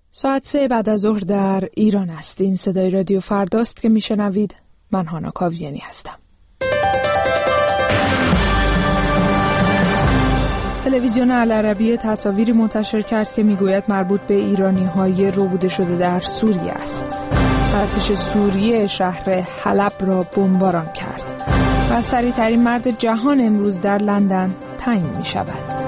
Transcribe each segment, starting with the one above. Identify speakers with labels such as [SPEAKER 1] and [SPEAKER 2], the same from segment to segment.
[SPEAKER 1] ساعت 3 بعد از ظهر در ایران است. این صدای رادیو فرداست که میشنوید. من هانا کاویانی هستم. تلویزیون العربیه تصاویری منتشر کرد که میگوید مربوط به ایرانی‌های ربوده شده در سوریه است. ارتش سوریه شهر حلب را بمباران کرد و سریع‌ترین مرد جهان امروز در لندن تعیین می‌شود.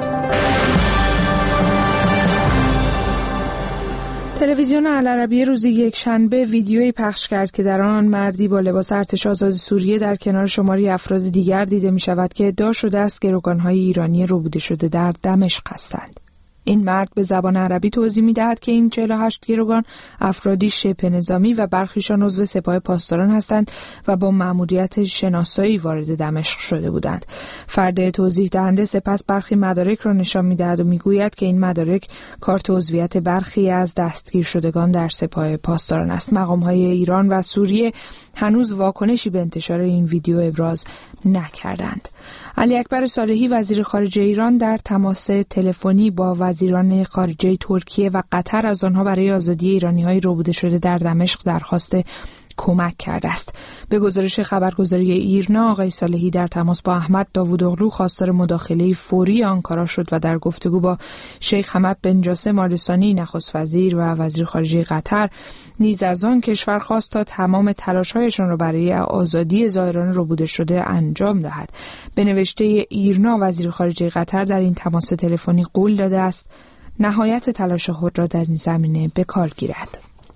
[SPEAKER 1] تلویزیون العربیه روز یکشنبه ویدیویی پخش کرد که در آن مردی با لباس ارتش آزاد سوریه در کنار شماری افراد دیگر دیده می شود که ادعا شده است گروگان‌های ایرانی ربوده شده در دمشق هستند. این مرد به زبان عربی توضیح می دهد که این 48 گروگان افرادی شبه نظامی و برخیشان عضو سپاه پاسداران هستند و با مأموریت شناسایی وارد دمشق شده بودند. فرد توضیح دهنده سپس برخی مدارک را نشان می دهد و می گوید که این مدارک کارت عضویت برخی از دستگیر شدگان در سپاه پاسداران است. مقام‌های ایران و سوریه هنوز واکنشی به انتشار این ویدیو ابراز نکردند. علی اکبر صالحی وزیر خارجه ایران در تماس تلفنی با وزیران خارجه ترکیه و قطر از آنها برای آزادی ایرانی‌های ربوده شده در دمشق درخواست کمک کرده است. به گزارش خبرگزاری ایرنا، آقای صالحی در تماس با احمد داوودوغلو خواستار مداخله فوری آنکارا شد و در گفتگو با شیخ حمد بن جاسم آل ثانی نخست وزیر و وزیر خارجه قطر نیز از آن کشور خواست تا تمام تلاش‌هایشان را برای آزادی زائران ربوده شده انجام دهد. به نوشته ایرنا، وزیر خارجه قطر در این تماس تلفنی قول داده است نهایت تلاش خود را در این زمینه به کار گیرد.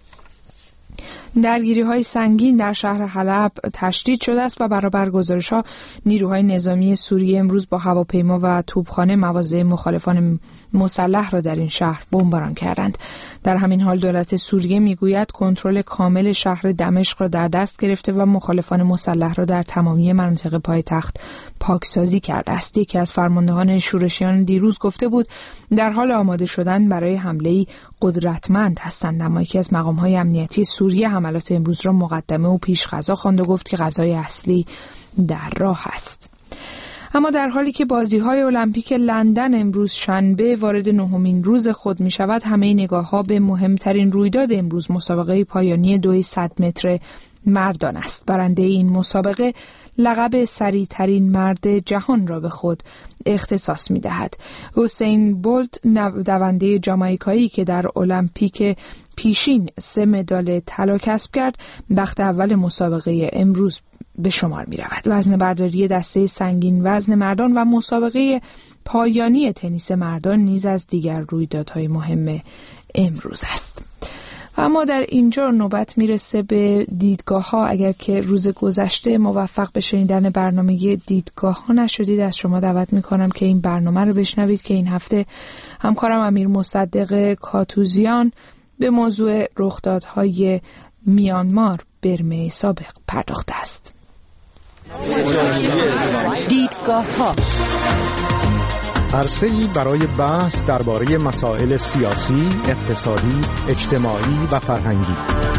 [SPEAKER 1] درگیری‌های سنگین در شهر حلب تشدید شده است و برابر گزارش‌ها نیروهای نظامی سوریه امروز با هواپیما و توپخانه مواضع مخالفان مسلح را در این شهر بمباران کردند. در همین حال دولت سوریه میگوید کنترل کامل شهر دمشق را در دست گرفته و مخالفان مسلح را در تمامی مناطق پایتخت پاکسازی کرده است. یکی از فرماندهان شورشیان دیروز گفته بود در حال آماده شدن برای حمله‌ای قدرتمند هستند، اما یکی از مقام‌های امنیتی سوریه حملات امروز را مقدمه و پیش غذا خواند و گفت که غذای اصلی در راه است. اما در حالی که بازی‌های المپیک لندن امروز شنبه وارد 9مین روز خود می‌شود، همه نگاه‌ها به مهمترین رویداد امروز مسابقه پایانی 200 متر مردان است. برنده این مسابقه لقب سریع‌ترین مرد جهان را به خود اختصاص می‌دهد. حسین بولت دونده جامائیکایی که در المپیک پیشین 3 مدال طلا کسب کرد، بخت اول مسابقه امروز به شمار می رود. وزن برداری دسته سنگین وزن مردان و مسابقه پایانی تنیس مردان نیز از دیگر رویدادهای مهم امروز است. و اما در اینجا نوبت میرسه به دیدگاه ها. اگر که روز گذشته موفق به شنیدن برنامه دیدگاه ها نشدید، از شما دعوت میکنم که این برنامه رو بشنوید که این هفته همکارم امیر مصدق کاتوزیان به موضوع رخدادهای میانمار برمه سابق پرداخته است.
[SPEAKER 2] دیدگاه ها
[SPEAKER 3] عرصه‌ای برای بحث درباره مسائل سیاسی، اقتصادی، اجتماعی و فرهنگی.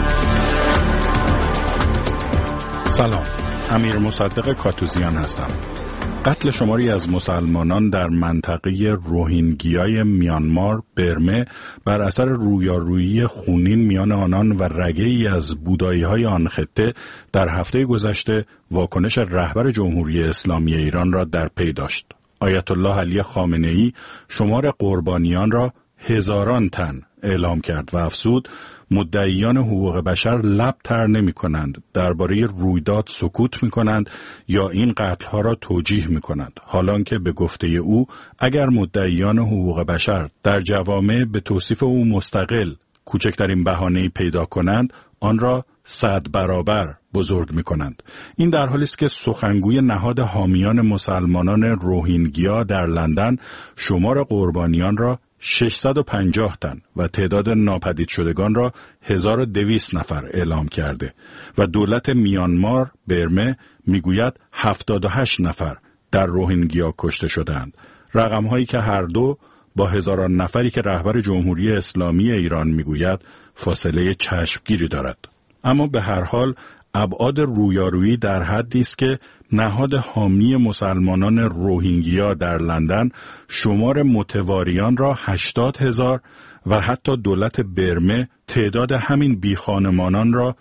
[SPEAKER 4] سلام، امیر مصدق کاتوزیان هستم. قتل شماری از مسلمانان در منطقه روهینگیای میانمار برمه بر اثر رویارویی خونین میان آنان و رگه‌ای از بودایی‌های آن خطه در هفته گذشته واکنش رهبر جمهوری اسلامی ایران را در پی داشت. آیت الله علی خامنه‌ای شمار قربانیان را 1000 تن اعلام کرد و افزود مدعیان حقوق بشر لب تر نمی کنند، درباره رویداد سکوت می کنند یا این قتلها را توجیه می کنند، حالان که به گفته او اگر مدعیان حقوق بشر در جوامع به توصیف او مستقل کوچکترین بهانه‌ای پیدا کنند آن را 100 برابر بزرگ می کنند. این در حالی است که سخنگوی نهاد حامیان مسلمانان روهینگیا در لندن شمار قربانیان را 650 تن و تعداد ناپدید شدگان را 1200 نفر اعلام کرده و دولت میانمار برمه میگوید 78 نفر در روهینگیا کشته شدند. رقم‌هایی که هر دو با هزاران نفری که رهبر جمهوری اسلامی ایران میگوید فاصله چشمگیری دارد. اما به هر حال ابعاد رویارویی در حدی است که نهاد حامی مسلمانان روهینگیا در لندن شمار متواریان را 80,000 و حتی دولت برمه تعداد همین بیخانمانان را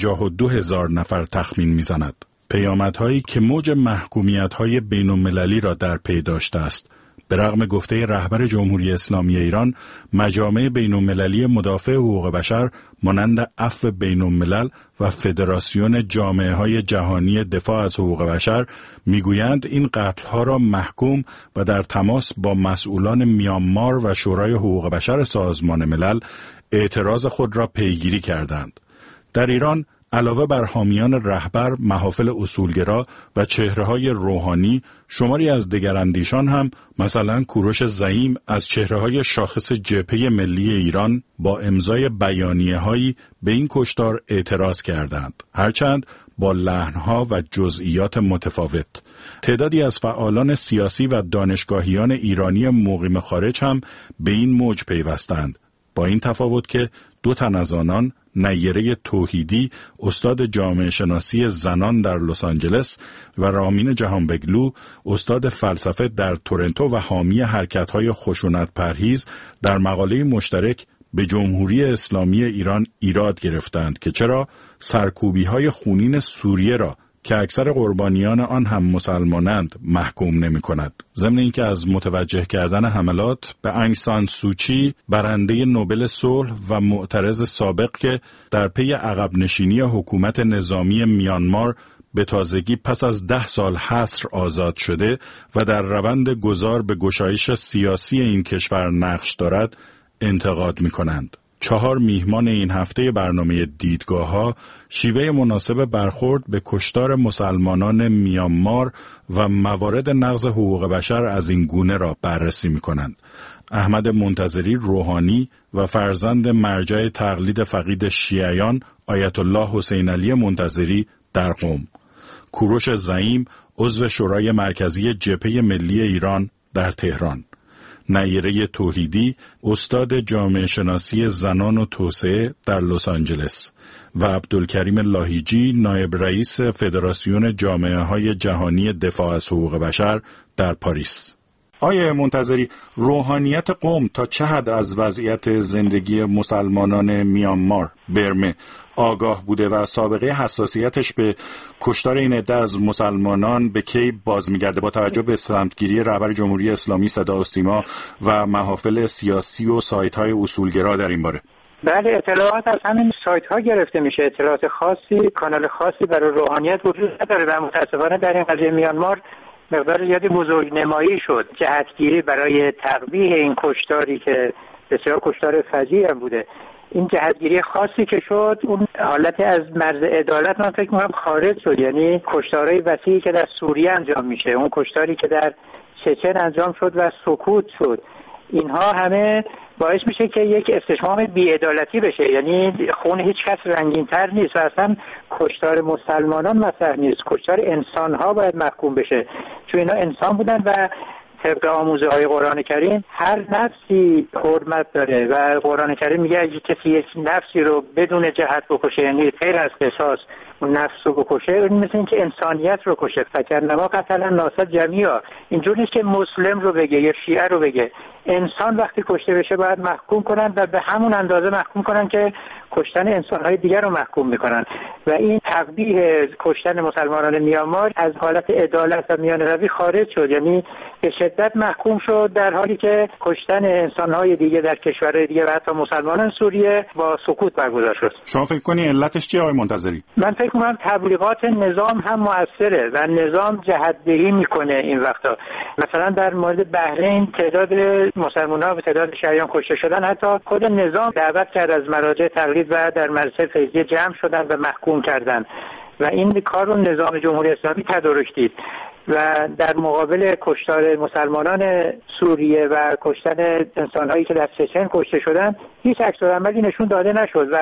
[SPEAKER 4] 52,000 نفر تخمین می‌زند. پیامدهایی که موج محکومیت‌های بین‌المللی را در پی داشته است. به رغم گفته رهبر جمهوری اسلامی ایران، مجامع بین‌المللی مدافع حقوق بشر مانند عفو بین‌الملل و فدراسیون جامعه‌های جهانی دفاع از حقوق بشر میگویند این قتل‌ها را محکوم و در تماس با مسئولان میانمار و شورای حقوق بشر سازمان ملل اعتراض خود را پیگیری کردند. در ایران علاوه بر حامیان رهبر، محافل اصولگرا و چهره‌های روحانی، شماری از دگراندیشان هم مثلا کوروش زعیم از چهره‌های شاخص جبهه ملی ایران با امضای بیانیه‌هایی به این کشتار اعتراض کردند، هرچند با لحن‌ها و جزئیات متفاوت. تعدادی از فعالان سیاسی و دانشگاهیان ایرانی مقیم خارج هم به این موج پیوستند، با این تفاوت که دو تن از آنان، نیره توحیدی استاد جامعه شناسی زنان در لس آنجلس و رامین جهانبگلو استاد فلسفه در تورنتو و حامی حرکت‌های خشونت پرهیز، در مقاله مشترک به جمهوری اسلامی ایران ایراد گرفتند که چرا سرکوبی‌های خونین سوریه را که اکثر قربانیان آن هم مسلمانند محکوم نمی کند. ضمن اینکه از متوجه کردن حملات به آنگ سان سوچی، برنده نوبل صلح و معترض سابق که در پی عقب نشینی حکومت نظامی میانمار به تازگی پس از 10 سال حصر آزاد شده و در روند گذار به گشایش سیاسی این کشور نقش دارد، انتقاد می کنند. 4 میهمان این هفته برنامه دیدگاه‌ها شیوه مناسب برخورد به کشتار مسلمانان میانمار و موارد نقض حقوق بشر از این گونه را بررسی می‌کنند. احمد منتظری روحانی و فرزند مرجع تقلید فقید شیعیان آیت الله حسین علی منتظری در قم. کوروش زعیم عضو شورای مرکزی جبهه ملی ایران در تهران. نیره توحیدی استاد جامعه شناسی زنان و توسعه در لس آنجلس و عبدالکریم لاهیجی نایب رئیس فدراسیون جامعه‌های جهانی دفاع از حقوق بشر در پاریس. آیه منتظری، روحانیت قم تا چه حد از وضعیت زندگی مسلمانان میانمار، برمه، آگاه بوده و سابقه حساسیتش به کشتار این عده از مسلمانان به کی باز می‌گرده با توجه به سمتگیری رهبر جمهوری اسلامی صدا و سیما و محافل سیاسی و سایت‌های اصولگرا در این باره؟
[SPEAKER 2] بله، اطلاعات از همین سایت‌ها گرفته میشه. اطلاعات خاصی، کانال خاصی برای روحانیت وجود نداره و متأسفانه در این قضیه میانمار مقدار زیادی بزرگنمایی شد، جهتگیری برای تقبیح این کشتاری که بسیار کشتار فظیع بوده. این جهتگیری خاصی که شد، اون حالت از مرز عدالت من فکر می‌کنم خارج شد. یعنی کشتارهای وسیعی که در سوریه انجام میشه، اون کشتاری که در چچن انجام شد و سکوت شد، اینها همه باعث میشه که یک استشمام بی‌عدالتی بشه. یعنی خون هیچ کس رنگین‌تر نیست و اصلا کشتار مسلمانان مطرح نیست، کشتار انسان‌ها باید محکوم بشه، چون اینا انسان بودن و طبق آموزه‌های قرآن کریم هر نفسی حرمت داره و قرآن کریم میگه اگه کسی یک نفسی رو بدون جهت بکشه، یعنی غیر از قصاص اون نفس رو بکشه، این مثل این که انسانیت رو کشه. فکرنما قتلا ناسا جمیعا، اینجوری نیست که مسلم رو بگه یا شیعه رو بگه. انسان وقتی کشته بشه باید محکوم کنن و به همون اندازه محکوم کنن که کشتن انسان‌های دیگر رو محکوم میکنن و این تقبیح کشتن مسلمانان میانمار از حالت عدالت و میانروی خارج شد. یعنی به شدت محکوم شد، در حالی که کشتن انسان‌های دیگه در کشورهای دیگه و حتی مسلمانان سوریه با سکوت برگزار شد.
[SPEAKER 4] شما فکر کنی علتش چیه آقای منتظری؟
[SPEAKER 2] من فکر می‌کنم تبلیغات نظام هم مؤثره و نظام جهت‌دهی میکنه این وقتا. مثلا در مورد بحرین تعداد مسلمان‌ها و تعداد شیعیان کشته شدن، حتی خود نظام دعوت کرد از مراجع تقلید و در مدرسه فیضیه جمع شدن و محکوم کردن و این کار رو نظام جمهوری اسلامی تدارک دید و در مقابل کشتار مسلمانان سوریه و کشتن انسان‌هایی که در چچن کشته شدن هیچ عکس‌العملی نشون داده نشد و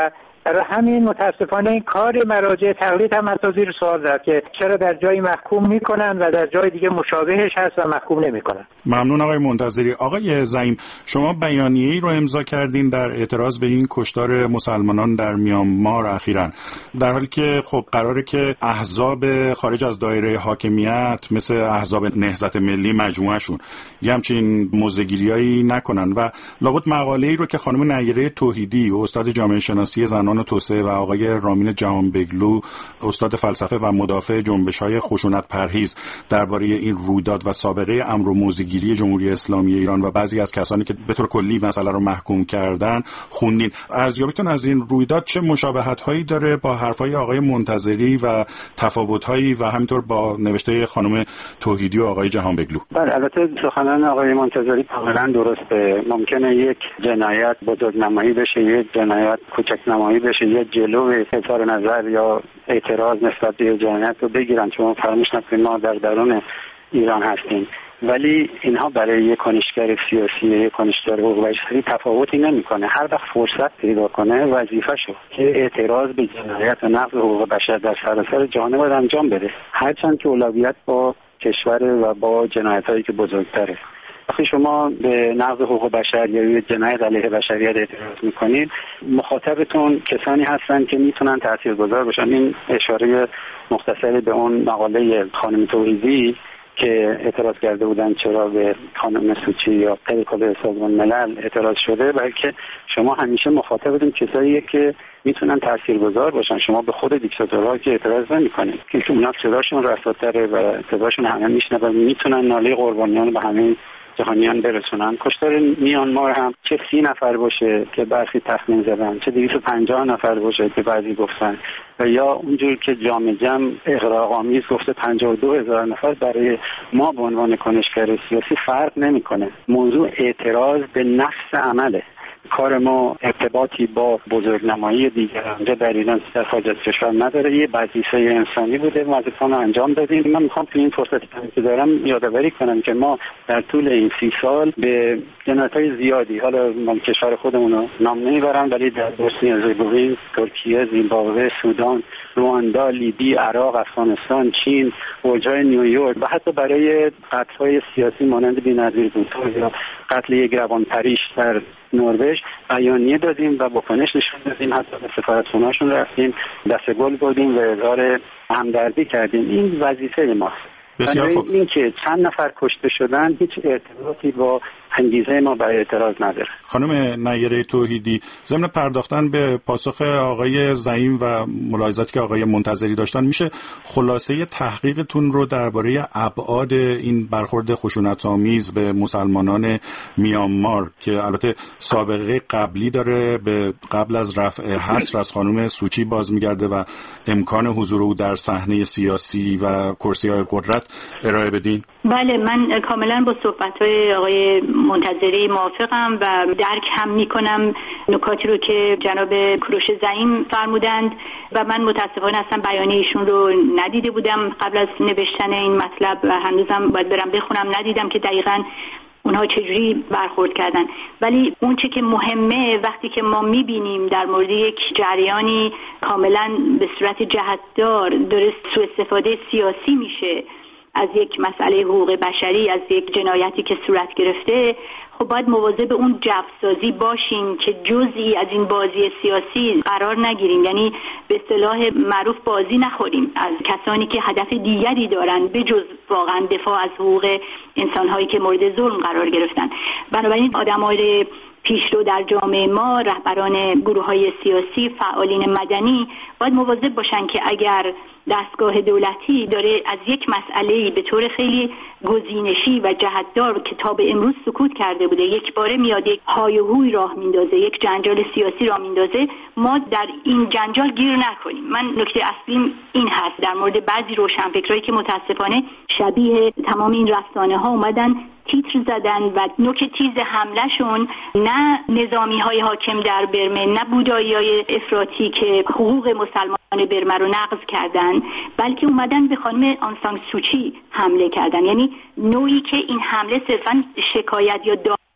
[SPEAKER 2] برای همین متاسفانه این کار مراجع تقلید هم حتی زیر سوال رفت که چرا در جایی محکوم میکنن و در جای دیگه مشابهش هست و محکوم نمیکنن.
[SPEAKER 4] ممنون آقای منتظری. آقای زعیم، شما بیانیه‌ای رو امضا کردین در اعتراض به این کشتار مسلمانان در میانمار اخیراً، در حالی که خب قراره که احزاب خارج از دایره حاکمیت مثل احزاب نهضت ملی مجموعهشون یه همچین موضع‌گیریایی نکنن و لابد مقاله‌ای رو که خانم نیره توحیدی استاد جامعه شناسی زنان و توسعه و آقای رامین جهانبگلو استاد فلسفه و مدافع جنبش‌های خشونت پرهیز درباره این رویداد و سابقه امر و موضع‌گیری جمهوری اسلامی ایران و بعضی از کسانی که به طور کلی مسئله رو محکوم کردن خوندین. ارزیابیتون از این رویداد چه مشابهت‌هایی داره با حرف‌های آقای منتظری و تفاوت‌هایی و همینطور با نوشته خانم توحیدی و آقای جهانبگلو؟
[SPEAKER 5] بله، البته سخنان آقای منتظری کاملا درسته. ممکنه یک جنایت بزرگنمایی بشه، یک جنایت کوچک‌نمایی بشه، یک جلو اظهار نظر یا اعتراض نسبت به جنایت رو بگیرن، چون فراموش نکنید ما در درون ایران هستیم. ولی اینها برای یک کنشگر سیاسی، یک کنشگر حقوق بشری تفاوتی نمیکنه. هر وقت فرصت پیدا کنه وظیفه‌شه که اعتراض به جنایت و نقض حقوق بشر در سراسر جهان باید انجام بده، هرچند که اولویت با کشور و با جنایت‌هایی که بزرگتره. وقتی شما به نقض حقوق بشر یا جنایت علیه بشریت اعتراض میکنید، مخاطبتون کسانی هستن که میتونن تاثیرگذار باشن. این اشاره مختصری به اون مقاله خانم توحیدی که اعتراض کرده بودن چرا به خانم سوچی یا طریق سازمان ملل اعتراض شده، بلکه شما همیشه مخاطبتون کساییه که میتونن تاثیرگذار باشن. شما به خود دیکتاتورها که اعتراض نمیکنید که اونا صداشون رساتره و صداشون همه میشنون، میتونن ناله قربانیان به همه جهانیان برسونن. کشتار میانمار هم چه 30 نفر باشه که برخی تخمین زدن، چه 250 نفر باشه که بعضی گفتن، و یا اونجور که جام جم اغراق‌آمیز گفته 52,000 نفر، برای ما به عنوان کنشگر سیاسی فرق نمیکنه. موضوع اعتراض به نفس عمله. کار ما ارتباطی با بزرگنمایی دیگران در ایران در خارج از کشور نداره. یه وظیفه انسانی بوده، وظیفه‌مون رو انجام دادیم. من میخوام تو این فرصتی که دارم یادآوری کنم که ما در طول این 30 سال به جنایت‌های زیادی، حالا من کشور خودمون رو نام نمیبرم، ولی در بوسنی هرزگوین، ترکیه، زیمبابوه، سودان، رواندا، لیبی، عراق، افغانستان، چین، اوجای نیویورک و حتی برای قتل‌های سیاسی مانند بی‌نظیر بوتو یا قتل یک روانپریش در نروژ بیانیه دادیم و واکنش نشون دادیم. حتی به سفارتخونه‌شون رفتیم، دست گل بردیم و اظهار همدردی کردیم. این وظیفه ماست.
[SPEAKER 4] بسیار خوب.
[SPEAKER 5] این که چند نفر کشته شدن هیچ ارتباطی با انگیزه ما برای اعتراض نداره.
[SPEAKER 4] خانم نیره توحیدی، ضمن پرداختن به پاسخ آقای زعیم و ملاحظاتی که آقای منتظری داشتن، میشه خلاصه تحقیقتون رو درباره ابعاد این برخورد خشونت‌آمیز به مسلمانان میانمار که البته سابقه قبلی داره، به قبل از رفع حصر از خانم سوچی باز میگرده و امکان حضور او در صحنه سیاسی و کرسی‌های قدرت ارائه بدین؟
[SPEAKER 6] بله، من کاملا با صحبت‌های آقای منتظری موافقم و درک هم میکنم نکاتی رو که جناب کوروش زعیم فرمودند و من متاسفانه اصلا بیانیه ایشون رو ندیده بودم قبل از نوشتن این مطلب و هنوزم باید برم بخونم. ندیدم که دقیقاً اونها چجوری برخورد کردن، ولی اون چه که مهمه وقتی که ما میبینیم در مورد یک جریانی کاملا به صورت جهتدار داره سوء استفاده سیاسی میشه از یک مسئله حقوق بشری، از یک جنایتی که صورت گرفته، خب باید مواظب اون جوسازی باشیم که جزئی از این بازی سیاسی قرار نگیریم، یعنی به اصطلاح معروف بازی نخوریم از کسانی که هدف دیگری دارن به جز واقعا دفاع از حقوق انسان‌هایی که مورد ظلم قرار گرفتن. بنابراین آدم‌های پیشرو در جامعه ما، رهبران گروه‌های سیاسی، فعالین مدنی باید مواظب باشن که اگر دستگاه دولتی داره از یک مسئله‌ای به طور خیلی گزینشی و جهتدار که تا به امروز سکوت کرده بوده یک باره میاد یک های و هوی راه میندازه، یک جنجال سیاسی راه میندازه، ما در این جنجال گیر نکنیم. من نکته اصلیم این هست در مورد بعضی روشنفکرایی که متاسفانه شبیه تمام این رسانه‌ها اومدن تیتر زدن و نوک تیز حملهشون نه نظامی‌های حاکم در برمه، نه بودایی‌های افراطی که حقوق مسلمان برمه رو نقض کردن، بلکه اومدن به خانم آن سان سوچی حمله کردن. یعنی نوعی که این حمله صرفاً شکایت یا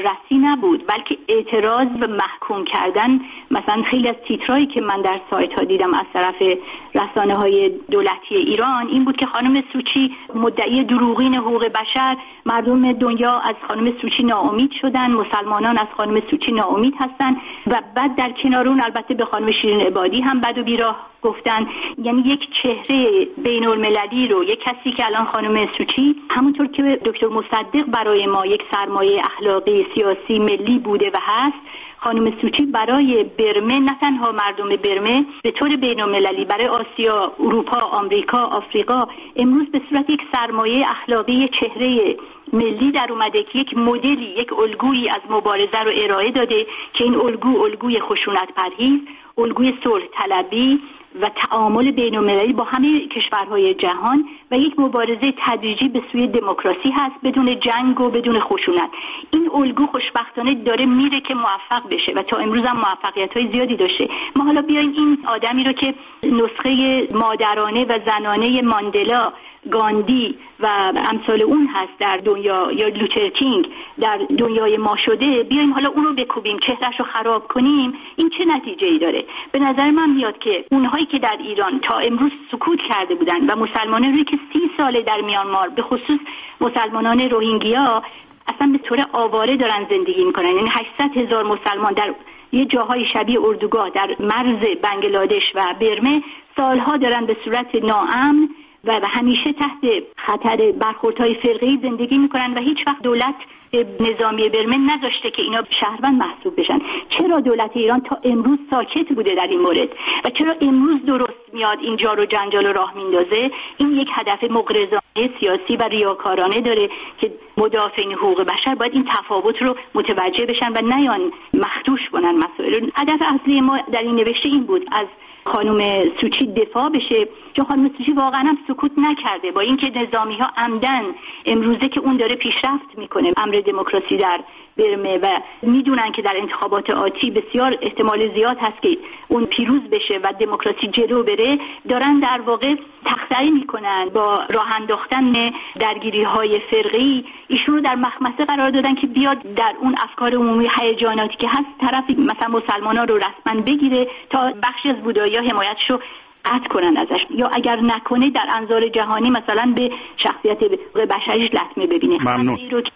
[SPEAKER 6] رسی نبود، بلکه اعتراض و محکوم کردن. مثلا خیلی از تیترایی که من در سایت ها دیدم از طرف رسانه‌های دولتی ایران این بود که خانم سوچی مدعی دروغین حقوق بشر، مردم دنیا از خانم سوچی ناامید شدن، مسلمانان از خانم سوچی ناامید هستن و بعد در کنار اون البته به خانم شیرین عبادی هم بد و بیراه گفتن. یعنی یک چهره بین المللی رو، یک کسی که الان خانم سوچی همونطور که دکتر مصدق برای ما یک سرمایه اخلاقی سیاسی ملی بوده و هست، خانم سوچی برای برمه، نه تنها مردم برمه، به طور بین المللی برای آسیا، اروپا، آمریکا، آفریقا امروز به صورت یک سرمایه اخلاقی چهره ملی در اومده که یک مدلی، یک الگویی از مبارزه رو ارائه داده که این الگوی خشونت پرهیز، الگوی صلح طلبی و تعامل بین‌المللی با همه کشورهای جهان و یک مبارزه تدریجی به سوی دموکراسی هست بدون جنگ و بدون خشونت. این الگو خوشبختانه داره میره که موفق بشه و تا امروز هم موفقیت‌های زیادی داشته. ما حالا بیایم این آدمی رو که نسخه مادرانه و زنانه ماندلا، گاندی و امثال اون هست در دنیا، یا لوتر کینگ در دنیای ما شده، بیایم حالا اون رو بکوبیم، چهرهش رو خراب کنیم، این چه نتیجه‌ای داره؟ به نظر من میاد که اونهایی که در ایران تا امروز سکوت کرده بودن و مسلمانان روی که 30 ساله در میانمار، به خصوص مسلمانان روهینگیا، اصلا به طور آواره دارن زندگی میکنن. یعنی 800,000 مسلمان در یه جاهای شبیه اردوگاه در مرز بنگلادش و برمه سالها دارن به صورت ناامن و همیشه تحت خطر برخوردهای فرقه‌ای زندگی میکنن و هیچ وقت دولت نظامی برمه نذاشته که اینا شهروند محسوب بشن. چرا دولت ایران تا امروز ساکت بوده در این مورد و چرا امروز درست میاد این جار و جنجال رو راه میندازه؟ این یک هدف مغرضانه سیاسی و ریاکارانه داره که مدافعین حقوق بشر باید این تفاوت رو متوجه بشن و نیان مخدوش کنن مسائل. هدف اصلی ما در این نوشته این بود از خانم سوچی دفاع بشه، چون خانم سوچی واقعا هم سکوت نکرده، با اینکه نظامی ها عمدن امروزه که اون داره پیشرفت میکنه امر دموکراسی در برمه و میدونن که در انتخابات آتی بسیار احتمال زیاد هست که اون پیروز بشه و دموکراسی جلو بره، دارن در واقع تخطی میکنن با راه انداختن درگیری های فرقه‌ای ایشون رو در مخمصه قرار دادن که بیاد در اون افکار عمومی هیجاناتی که هست طرف مثلا مسلمانان رو رسما بگیره تا بخشی از بودایی‌ها حمایتش رو قطع کنن ازش، یا اگر نکنه در انظار جهانی مثلا به شخصیت بشریش لطمه ببینه.
[SPEAKER 4] ممنون.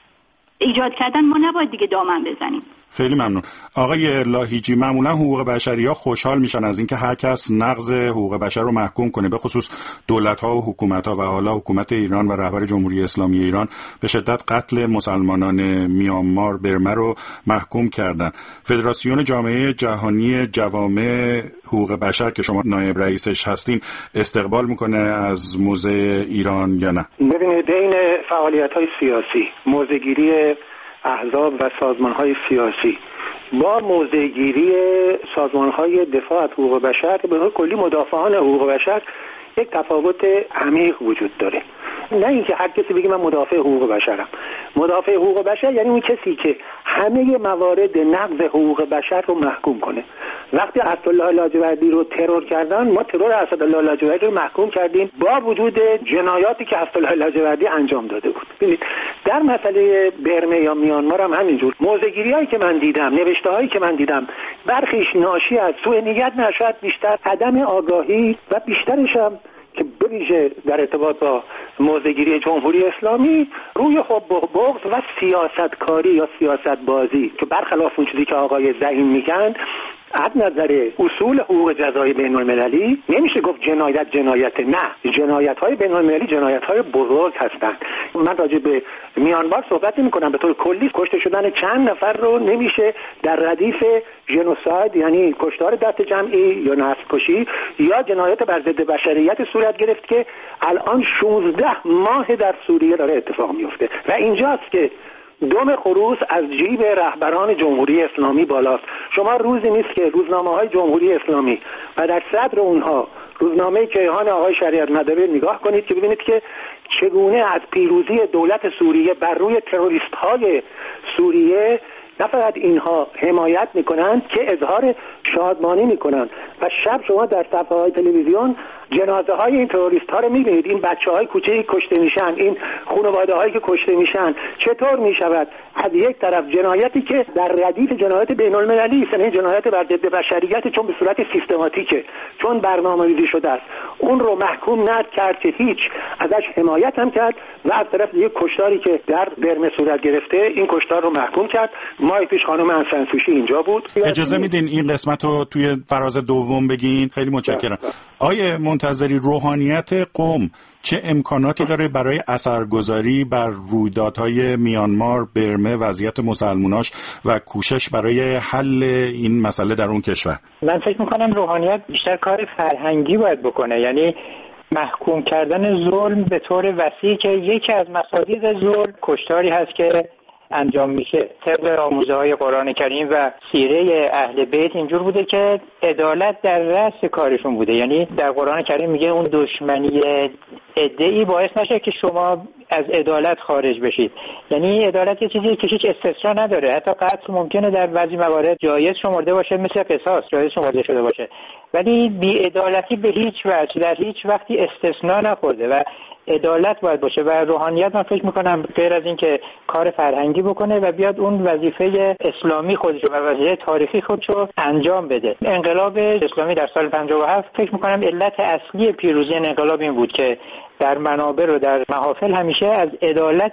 [SPEAKER 6] ایجاد کردن ما نباید دیگه دامن بزنیم.
[SPEAKER 4] خیلی ممنون. آقای لاهیجی، معمولا حقوق بشری ها خوشحال میشن از اینکه هر کس نقض حقوق بشر رو محکوم کنه، به خصوص دولت ها و حکومت ها، و حالا حکومت ایران و رهبر جمهوری اسلامی ایران به شدت قتل مسلمانان میانمار برمه رو محکوم کردن. فدراسیون جامعه جهانی جوامع حقوق بشر که شما نایب رئیسش هستین استقبال میکنه از موضع ایران یا نه؟
[SPEAKER 7] ببینید، بین فعالیت‌های سیاسی، موضع‌گیری احزاب و سازمان‌های سیاسی با موضع‌گیری سازمان‌های دفاع از حقوق بشر، به طور کلی مدافعان حقوق بشر، یک تفاوت عمیق وجود داره. نه اینکه هر کسی بگه من مدافع حقوق بشرم. مدافع حقوق بشر یعنی اون کسی که همه موارد نقض حقوق بشر رو محکوم کنه. وقتی اسدالله لاجوردی رو ترور کردن، ما ترور اسدالله لاجوردی رو محکوم کردیم با وجود جنایاتی که اسدالله لاجوردی انجام داده بود. ببینید، در مسئله برمه یا میانمار هم همینجور. موضع‌گیری‌هایی که من دیدم، نوشته‌هایی که من دیدم، برخیش ناشی از سوء نیت نشد، بیشتر عدم آگاهی و بیشترش هم که بویژه در ارتباط با موضع‌گیری جمهوری اسلامی روی حب و بغض و سیاستکاری یا سیاست بازی که برخلاف اون چیزی که آقای زعیم میگن، از نظر اصول حقوق جزای بین المللی نمیشه گفت جنایت، نه، جنایت‌های بین المللی جنایت‌های بزرگ هستند. من راجع به میانمار صحبت نمی‌کنم، به طور کلی کشته شدن چند نفر رو نمیشه در ردیف ژنوساید، یعنی کشتار دست جمعی یا نسل کشی یا جنایت بر ضد بشریت صورت گرفت که الان 16 ماه در سوریه داره اتفاق میفته و اینجاست که دم خروس از جیب رهبران جمهوری اسلامی بالاست. شما روزی نیست که روزنامه‌های جمهوری اسلامی و در صدر اونها روزنامه کیهان آقای شریعت مداری نگاه کنید که ببینید که چگونه از پیروزی دولت سوریه بر روی تروریست‌های سوریه نه فقط اینها حمایت میکنند که اظهار شادمانی میکنند و و شب شما در صفحه‌های تلویزیون جنازه های این تروریست ها رو میبینید، این بچه های کوچه‌ای کشته میشن، این خانواده هایی که کشته میشن. چطور میشود از یک طرف جنایتی که در ردیف جنایت بین المللی است، یعنی جنایت بر ضد بشریت، چون به صورت سیستماتیکه، چون برنامه‌ریزی شده است، اون رو محکوم نکرد که هیچ، ازش حمایت هم کرد و از طرف یک کشتاری که در برمه صورت گرفته این کشتار رو محکوم کرد. ماه پیش خانم انسانسوشی اینجا بود.
[SPEAKER 4] اجازه میدین این قسمت رو توی فراز دوم بگین؟ خیلی متشکرم. آیه منتظری، روحانیت قم چه امکاناتی داره برای اثرگذاری بر رویدادهای میانمار، برمه، وضعیت مسلماناش و کوشش برای حل این مسئله در اون کشور؟
[SPEAKER 2] من فکر میکنم روحانیت بیشتر کار فرهنگی باید بکنه، یعنی محکوم کردن ظلم به طور وسیع که یکی از مصادیق ظلم کشتاری هست که انجام میشه. طبق آموزه‌های قرآن کریم و سیره اهل بیت اینجور بوده که عدالت در رأس کارشون بوده. یعنی در قرآن کریم میگه اون دشمنی عده‌ای باعث نشه که شما از عدالت خارج بشید. یعنی عدالت یه چیزی که هیچ استثنا نداره، حتی قتل ممکنه در بعضی موارد جایز شمرده باشه، مثل قصاص جایز شمرده شده باشه، ولی بی‌عدالتی به هیچ وجه در هیچ وقتی استثنا نخورده و عدالت باید باشه. و روحانیت من فکر میکنم غیر از این که کار فرهنگی بکنه و بیاد اون وظیفه اسلامی خودشو و وظیفه تاریخی خودشو انجام بده. انقلاب اسلامی در سال 57 فکر میکنم علت اصلی پیروزی انقلاب این بود که در منابر و در محافل همیشه از عدالت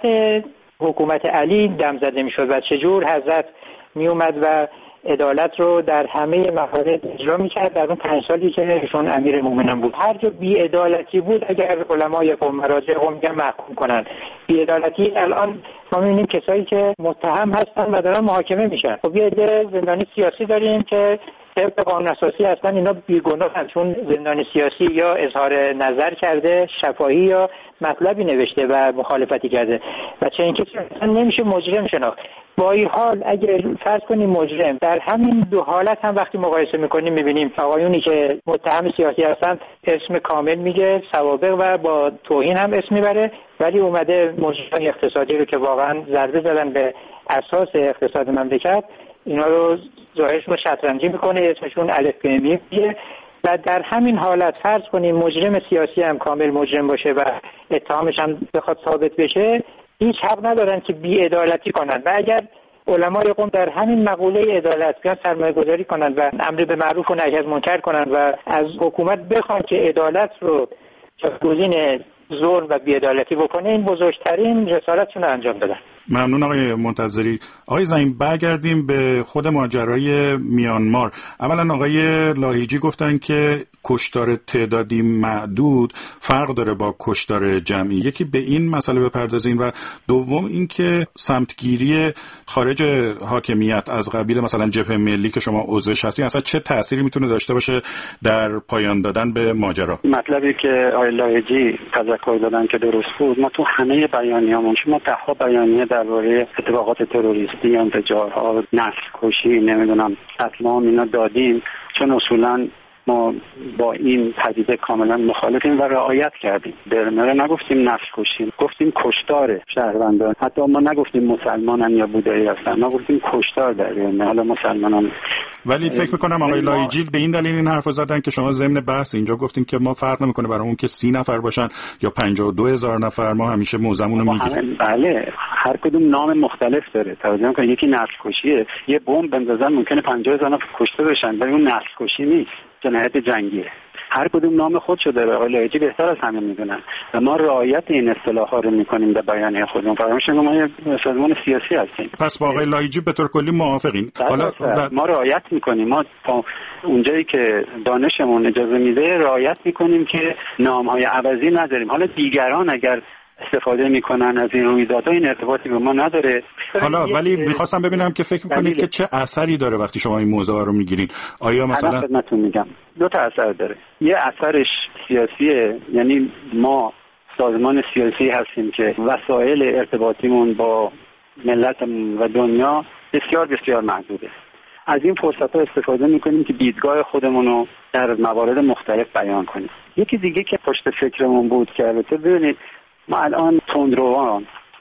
[SPEAKER 2] حکومت علی دم زده میشد و چجور حضرت میومد و عدالت رو در همه موارد اجرا میکرد. در اون 5 سالی که ایشون امیر مومنان بود، هر جا بی‌عدالتی بود اگر علمای قوم مراجع قوم میگن محکوم کنن. بی‌عدالتی الان ما می‌بینیم کسایی که متهم هستن و دارن محاکمه میشن. خب یه عده زندانی سیاسی داریم که طبق قانون اساسی اصلا اینا بیگناهن، چون زندانی سیاسی یا اظهار نظر کرده شفاهی یا مطلبی نوشته و مخالفتی کرده و چه این کسی اصلا نمیشه مجرم شناخت. با این حال اگر فرض کنیم مجرم، در همین دو حالت هم وقتی مقایسه میکنیم میبینیم آقایونی که متهم سیاسی هستن اسم کامل میگه، سوابق و با توهین هم اسم میبره، ولی اومده مجرمای اقتصادی رو که واقعا ضربه زدن به اساس اقتصاد مملکت، اینا رو ظاهرشون رو شطرنجی میکنه، اسمشون الف ب م میگه. و در همین حالت فرض کنیم مجرم سیاسی هم کامل مجرم باشه و اتهامش هم بخواد ثابت بشه، هیچ حق ندارن که بی‌عدالتی کنن. و اگر علمای قوم در همین مقوله عدالت بیان سرمایه‌گذاری کنن و امر به معروف و نهی از منکر کنن و از حکومت بخوان که عدالت رو جایگزین ظلم و بی‌عدالتی بکنه، این بزرگترین رسالتشون رو انجام بدن.
[SPEAKER 4] ممنون آقای منتظری. آقای زعیم، برگردیم به خود ماجرای میانمار. اولا آقای لاهیجی گفتن که کشتار تعدادی معدود فرق داره با کشتار جمعی. یکی به این مسئله بپردازیم و دوم این که سمتگیری خارج حاکمیت از قبیل مثلا جبهه ملی که شما عضوش هستی اصلا چه تأثیری میتونه داشته باشه در پایان دادن به ماجرا؟
[SPEAKER 5] مطلبی که آقای لاهیجی تذکر دادن که درست بود، ما تو همه بیانیه‌مون شما ده بیانیه درباره اتفاقات تروریستی، انفجارها، نسل کشی، نمیدونم قتل عام اینا دادیم، چون اصولا ما با این پدیده کاملا مخالفیم و رعایت کردیم. برمه رو نگفتیم نسل کشی، گفتیم کشتار شهروندان. حتی ما نگفتیم مسلمانن یا بودایی هستن، ما گفتیم کشتار در برمه، حالا مسلمانان.
[SPEAKER 4] ولی فکر میکنم آقای لاهیجی به این دلیل این حرفو زدن که شما ضمن بحث اینجا گفتیم که ما فرق نمیکنه برامون که 30 نفر باشن یا 52,000 نفر، ما همیشه موزمون رو میگیریم.
[SPEAKER 5] بله، هر کدوم نام مختلف داره. توجه کنید یکی نسل کشیه، یه بمب بندازن ممکنه 50,000 نفر کشته بشن، ولی اون نسل کشی نیست، جنایت جنگیه. هر کدوم نام خودشو داره. آقای لاهیجی بهتر از همه میدونن و ما رعایت این اصطلاح‌ها رو میکنیم در بیانیه خودمون. فراموش نکنید ما یه سازمان سیاسی هستیم.
[SPEAKER 4] پس با آقای لاهیجی به طور کلی موافقین؟
[SPEAKER 5] حالا ما رعایت میکنیم، ما اونجایی که دانشمون اجازه میده رعایت میکنیم که نام‌های عوضی نداریم. حالا دیگران اگر استفاده میکنن از این رویدادها، این ارتباطی به ما نداره.
[SPEAKER 4] حالا ولی میخواستم ببینم که فکر میکنید که چه اثری داره وقتی شما این موضوع رو میگیرین؟ آیا مثلا
[SPEAKER 5] خدمتتون میگم 2 تا اثر داره. یه اثرش سیاسیه، یعنی ما سازمان سیاسی هستیم که وسایل ارتباطیمون با ملت و دنیا بسیار بسیار محدوده. از این فرصت‌ها استفاده میکنیم که دیدگاه خودمون رو در موارد مختلف بیان کنیم. یکی دیگه که پشت فکرمون بود که البته ببینید ما الان تندروان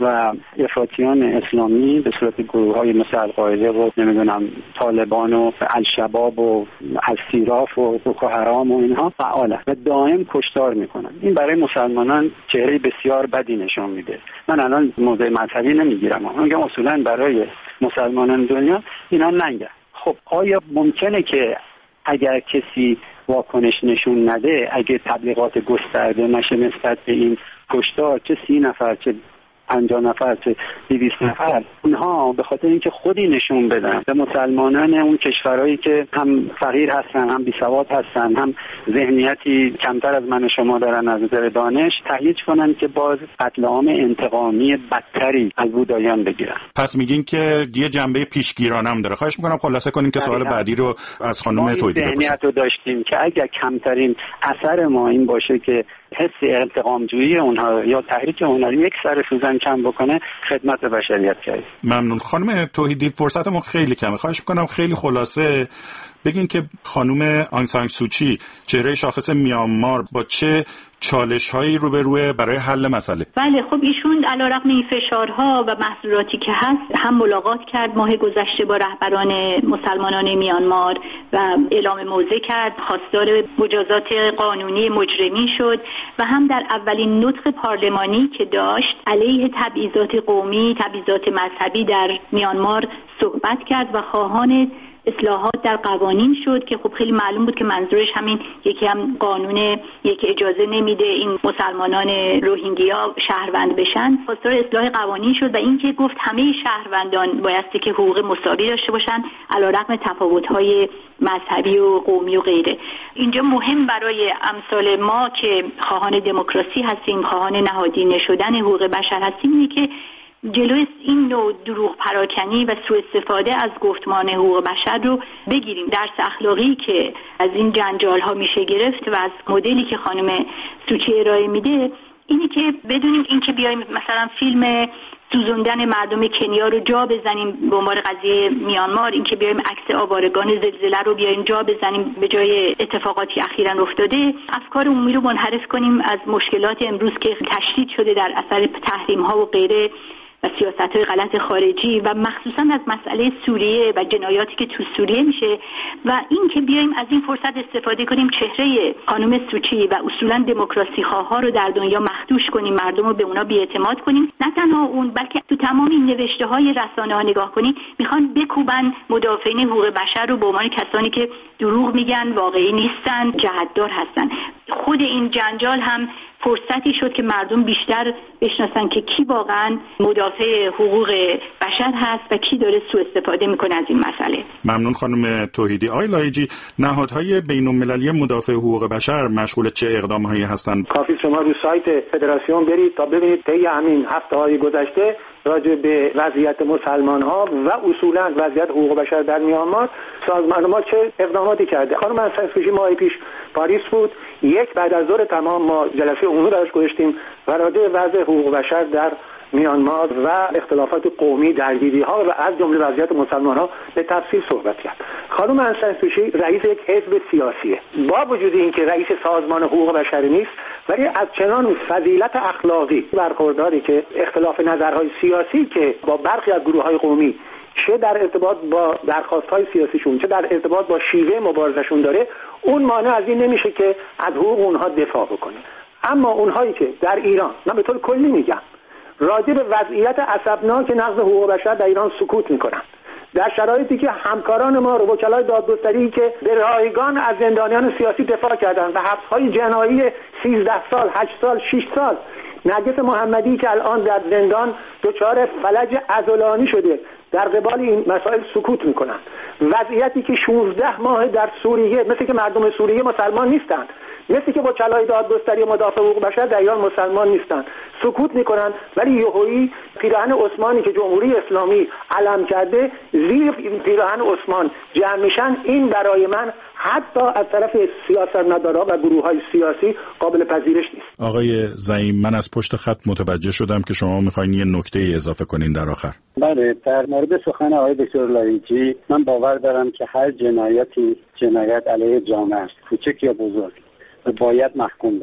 [SPEAKER 5] و افراطیان اسلامی به صورت گروه‌های مثل القاعده و نمیدونم طالبان و الشباب و السیراف و بوکو حرام و اینها فعاله و دائم کشتار میکنن. این برای مسلمانان چهره بسیار بدی نشون میده. من الان موضوع مذهبی نمیگیرم، میگم اصولا برای مسلمانان دنیا اینا ننگه. خب آیا ممکنه که اگر کسی واکنش نشون نده، اگه تبلیغات گسترده نشه نسبت به این کشتار، چه 30 نفر چه 50 نفر چه 200 نفر، اونها به خاطر اینکه خودی نشون بدن به مسلمانان اون کشورهایی که هم فقیر هستن، هم بیسواد هستن، هم ذهنیتی کمتر از من و شما دارن از نظر دانش، تهییج کنن که باز قتل عام انتقامی بدتری از بودایان بگیرن.
[SPEAKER 4] پس میگین که یه جنبه پیشگیرانه هم داره. خواهش میکنم خلاصه کنیم که سوال بعدی رو از خانم توحیدی بپرسیم.
[SPEAKER 5] ذهنیت رو داشتیم که اگر کمترین اثر ما این باشه که حس انتقامجویی اونها یا تحریک اونها یک سر سوزن کم بکنه، خدمت بشریت کرد.
[SPEAKER 4] ممنون. خانم توحیدی فرصتمون خیلی کمه، خواهش میکنم خیلی خلاصه بگین که خانم آنگ سان سو چی، چهره شاخص میانمار، با چه چالش‌هایی روبروه برای حل مسئله؟
[SPEAKER 6] بله، خب ایشون علیرغم این فشارها و محظوراتی که هست هم ملاقات کرد ماه گذشته با رهبران مسلمانان میانمار و اعلام موضع کرد، خواستار مجازات قانونی مجرمین شد و هم در اولین نطق پارلمانی که داشت علیه تبعیضات قومی، تبعیضات مذهبی در میانمار صحبت کرد و خواهان اصلاحات در قوانین شد که خب خیلی معلوم بود که منظورش همین یکی هم قانون یکی اجازه نمیده این مسلمانان روهینگیا شهروند بشن، خواستار اصلاح قوانین شد و اینکه گفت همه شهروندان بایستی که حقوق مساوی داشته باشن علیرغم تفاوت‌های مذهبی و قومی و غیره. اینجا مهم برای امثال ما که خواهان دموکراسی هستیم، خواهان نهادینه شدن حقوق بشر هستیم، اینه که جلوی این نوع دروغ پراکنی و سوء استفاده از گفتمان حقوق بشر رو بگیریم. درس اخلاقی که از این جنجال ها میشه گرفت و از مدلی که خانم سوچی ارائه میده اینی که بدونیم این که بیایم مثلا فیلم سوزوندن مردم کنیا رو جا بزنیم به عنوان قضیه میانمار، این که بیایم عکس آوارگان زلزله رو بیایم جا بزنیم به جای اتفاقاتی اخیراً افتاده، افکار عمومی رو منحرف کنیم از مشکلات امروز که تشدید شده در اثر تحریم ها و غیره و سیاست‌های غلط خارجی و مخصوصاً از مسئله سوریه و جنایاتی که تو سوریه میشه و این که بیایم از این فرصت استفاده کنیم چهره خانم سوچی و اصولاً دموکراسی خواها رو در دنیا مخدوش کنیم، مردم رو به اونا بی‌اعتماد کنیم. نه تنها اون بلکه تو تمام این نوشته‌های رسانه‌ها نگاه کنیم میخوان بکوبن مدافعین حقوق بشر رو به عنوان کسانی که دروغ میگن، واقعی نیستن، جهت‌دار هستن. خود این جنجال هم فرصتی شد که مردم بیشتر بشناسن که کی واقعا مدافع حقوق بشر هست و کی داره سوء استفاده میکنه از این مسئله.
[SPEAKER 4] ممنون خانم توحیدی. آقای لایجی، نهادهای بین‌المللی مدافع حقوق بشر مشغول چه اقدام‌هایی هستند؟
[SPEAKER 7] کافی شما رو سایت فدراسیون برید تا ببینید طی همین هفته‌های گذشته راجع به وضعیت مسلمان‌ها و اصولاً وضعیت حقوق بشر در میانمار سازمان ما چه اقداماتی کرده. خانم آنگ سان سو چی ماه پیش پاریس بود، بعد از ظهر تمام ما جلسه عمومی براش گذاشتیم و راجع به وضع حقوق بشر در میانمار و اختلافات قومی، درگیری‌ها و از جمله وضعیت مسلمان‌ها به تفصیل صحبت کرد. خانم آنگ سان سو چی رئیس یک حزب سیاسیه، با وجود اینکه رئیس سازمان حقوق بشر نیست ولی از چنان فضیلت اخلاقی برخورداری که اختلاف نظرهای سیاسی که با برخی از گروه‌های قومی چه در ارتباط با درخواست‌های سیاسیشون چه در ارتباط با شیوه مبارزشون داره، اون مانع از این نمیشه که از حقوق اونها دفاع بکنه. اما اونهایی که در ایران، من به طور کلی میگم، راجع به وضعیت اسفناک نقض حقوق بشر در ایران سکوت میکنن، در شرایطی که همکاران ما رو وکلای دادگستری که به رایگان از زندانیان سیاسی دفاع کردن و حبس‌های جنایی 13 سال، 8 سال، 6 سال، نرگس محمدی که الان در زندان دچار فلج عضلانی شده، در قبال این مسائل سکوت میکنن. وضعیتی که 16 ماه در سوریه، مثل که مردم سوریه مسلمان نیستن، مثل که وکلای دادگستری مدافع حقوق بشر در ایران مسلمان نیستن، سکوت میکنن، ولی یهویی پیراهن عثمانی که جمهوری اسلامی علم کرده زیر پیراهن عثمان جمع میشن. این برای من حتی از طرف سیاستمدارا و گروه‌های سیاسی قابل پذیرش نیست.
[SPEAKER 4] آقای زعیم، من از پشت خط متوجه شدم که شما میخواین یه نکته اضافه کنین در آخر.
[SPEAKER 5] بله، در مورد سخن آقای دکتر لایجی من باور دارم که هر جنایت علیه جامعه است، کوچک یا بزرگ، باید محکوم بشه.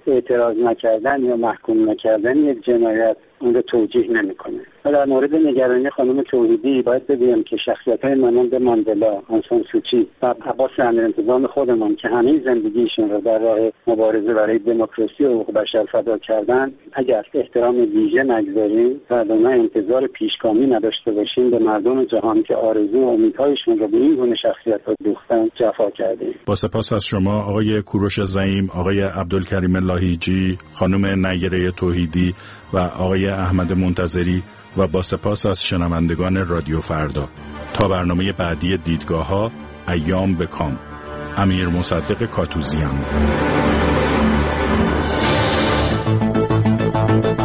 [SPEAKER 5] اعتراض نکردن یا محکوم نکردن یک جنایت اون رو توجیه نمیکنه. و در مورد نگرانی خانم توحیدی باید بگم که شخصیت‌های مانند ماندلا، آنگ سان سوچی و عباس امیرانتظام خودمان که همه زندگیشون رو در راه مبارزه برای دموکراسی و حقوق بشر فدا کردن، اگر احترام ویژه نگذاریم و ما انتظار پیشگامی نداشته باشیم به مردم جهان که آرزو و امیدهایشون رو به این گونه شخصیت‌ها دوختن جفا کردیم.
[SPEAKER 4] با سپاس از شما آقای کوروش زعیم، آقای عبدالکریم لاهیجی، خانم نیره توحیدی و آقای احمد منتظری و با سپاس از شنوندگان رادیو فردا. تا برنامه بعدی دیدگاه‌ها، ایام بکام. امیر مصدق کاتوزیان.